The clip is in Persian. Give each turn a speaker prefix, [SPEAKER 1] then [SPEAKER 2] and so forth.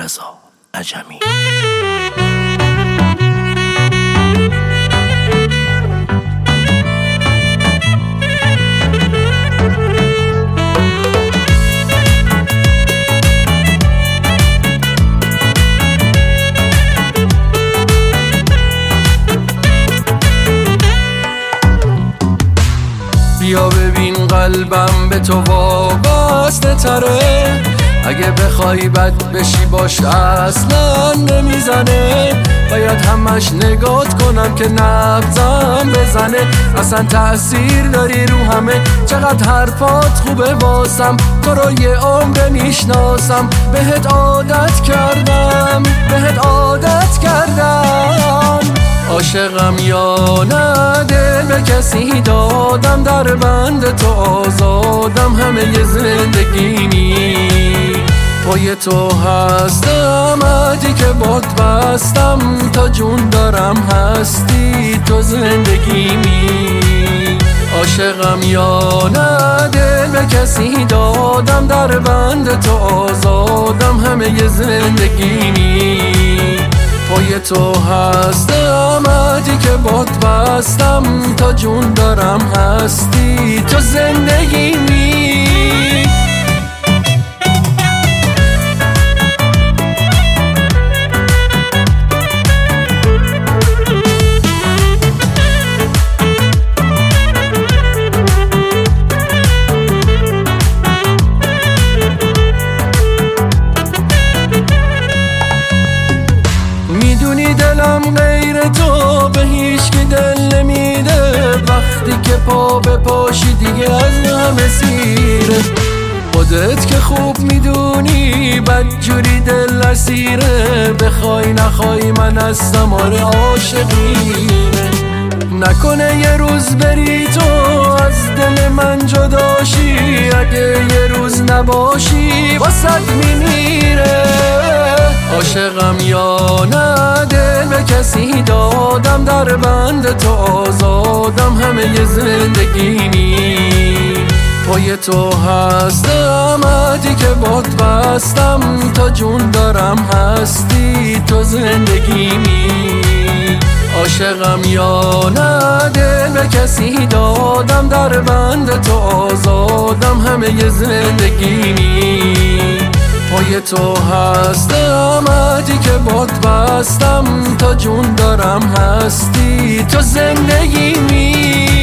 [SPEAKER 1] رضا عجمی.
[SPEAKER 2] بیا ببین قلبم به تو وابسته تره، اگه بخوای بد بشی باش اصلا نمیزنه. باید همش نگات کنم که نبضم بزنه، اصلا تأثیر داری رو همه. چقدر حرفات خوبه واسم، تو رو یه عمر میشناسم. بهت عادت کردم، بهت عادت کردم. عاشقم یا نه دل به کسی دادم، در بند تو آزادم همه ی زندگیمی. پای تو هستم عهدی که باد بستم، تا جون دارم هستی تو زندگیمی. عاشقم یا نه دل به کسی دادم، در بند تو آزادم همه ی زندگیمی. پای تو هستم عهدی که باد بستم، تا جون دارم هستی تو زندگیمی. میدونی دلم غیر تو به هیچ کی دل نمیده، وقتی که پا به پاشی دیگه از همه سیره. خودت که خوب میدونی بدجوری دل اسیره، بخوای نخوای من هستم آره عاشقینه. نکنه یه روز بری تو از دل من جداشی، اگه یه روز نباشی واسد میمیره. عاشقم یا نه دل به کسی دادم، در بند تو آزادم همه ی زندگیمی. پای تو هستم عهدی که باد بستم، تا جون دارم هستی تو زندگیمی. عاشقم یا نه دل به کسی دادم، در بند تو آزادم همه ی زندگیمی. پای تو هستم عهدی که باد بستم، تا جون دارم هستی تو زندگیمی.